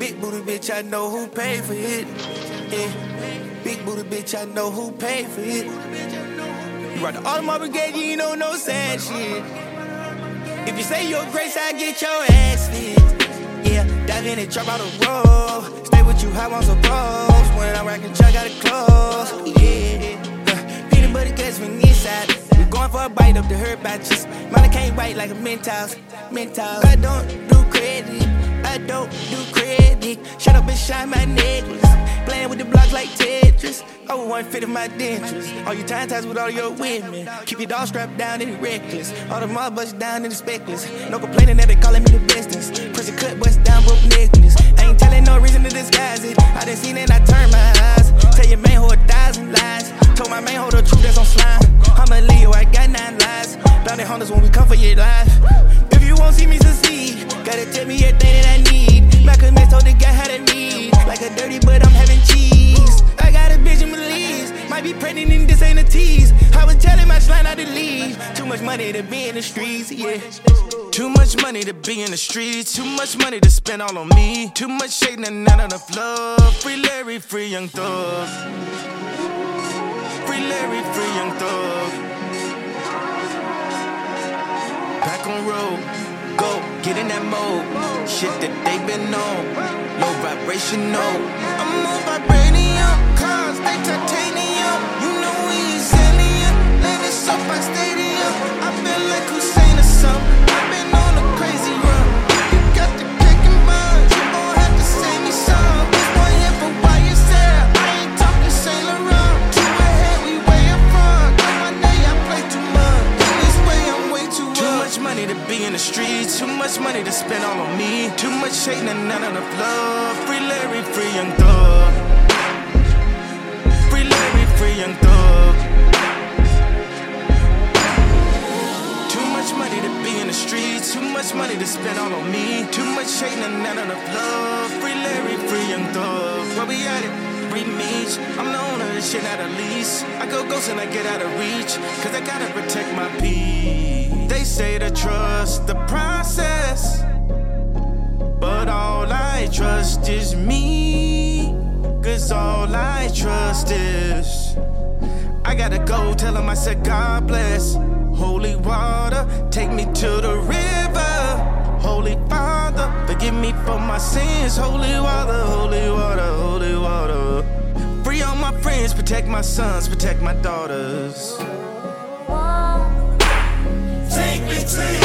Big booty bitch, I know who paid for it. Yeah. Big booty bitch, I know who paid for it. You rock the Audemars Brigade, you ain't know no sad shit. If you say your grace, I get your ass fit. Yeah, dive in and drop out the road. Stay with you, I want some pros. When I rock the truck, got it close. Yeah, peanut butter cuts from the inside. We going for a bite up the herb batches. Mine can't bite like a Mentos. I don't do credit. I don't do credit. Shut up and shine my necklace. Playing with the blocks like Tetris. Over 150 my dentures. All you time ties with all your women. Keep your dog strapped down and reckless. All the mob bust down and the speckless. No complaining that they calling me the bestest. Prison cut bust down broke necklace. I ain't telling no reason to disguise it. I done seen it, I turn my eyes. Tell your man who 1,000 lies. Told my man hold the truth that's on slime. I'm a Leo, I got 9 lives. Bounty hunters when we come for your life. If you won't see me succeed, gotta tell me everything that I need. Malcolm X told the guy how to read. Like a dirty, but I'm having cheese. I got a bitch in Belize. Might be pregnant and this ain't a tease. I was telling my slime not to leave. Too much money to be in the streets, yeah. Too much money to be in the streets. Too much money to spend all on me. Too much shade and not enough love. Free Larry, free Young Thug. Free Larry, free Young Thug. Back on road, go, get in that mode. Shit that they been on, low vibrational. I'm on vibranium, cars, they titanium. You know we is alien, landing SoFi Stadium. I feel like Hussein or something. I've been on a crazy run. You got the kicking buns, you gon' have to sing me some. This one here for YSL, I ain't talking Saint Laurent. Too ahead, we way up front. On my day, I play too much. In this way, I'm way too up. Too much money to be in the streets. Too much money to spend all on me. Too much shade and not enough love. Free Larry, free Young Thug. Free Larry, free Young Thug. Too much money to be in the streets. Too much money to spend all on me. Too much shade and not enough love. Free Larry, free Young Thug. Where we at it? Reach. I'm the owner of this shit at a lease. I go ghost and I get out of reach. Cause I gotta protect my peace. They say to trust the process, but all I trust is me. Cause all I trust is I gotta go tell him I said God bless. Holy water, take me to the river. Holy Father, forgive me for my sins. Holy water, holy water, holy water. Free all my friends, protect my sons, protect my daughters. Take me to